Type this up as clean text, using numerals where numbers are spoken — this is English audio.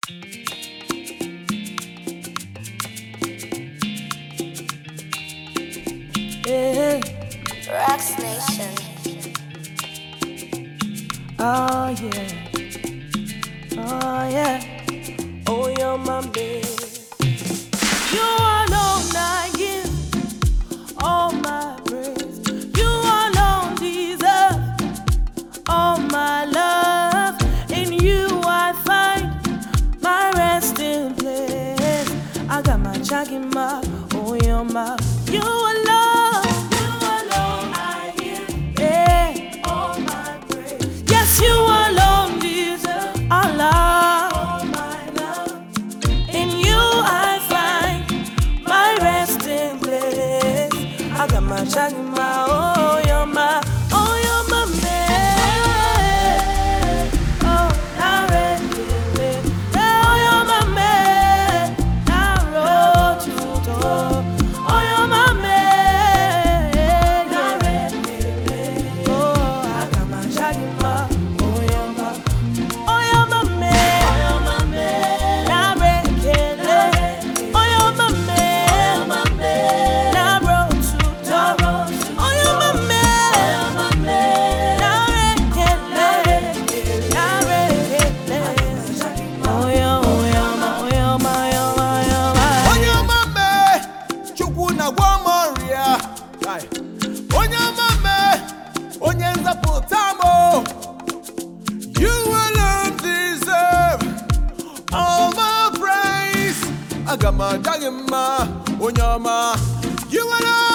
Yeah. Rocks Nation. Oh yeah. Oh yeah. Oh, you're my babe. You alone I give all my praise. You alone deserve all my love. In you I find my resting place. I got my chagima. Oh, you're my. You alone. You alone I give. Yeah. All my praise. Yes, you alone deserve all love. All my love. In you I find my resting place. I got my chagima. Oh, you're my. Oh, you're my man. Oh, I ready. Oh, you're my man. I wrote you to. Oh, you're my man. I ready. Oh, I got my chagima. Oh, you're my. Oh, you're my man. Oh, you're my man. I ready. Oh, you're my man. Oh, you're my man. I wrote you to. Oh, you're my man. Oh, you're my man. I ready. I ready. Oh, you're my. Oh, you're my. Oh, you're my. Onyamame, chukuna wamoria. Onyamame, onyenza potamo. You alone deserve all my praise. I got my dagima, onyama. You alone.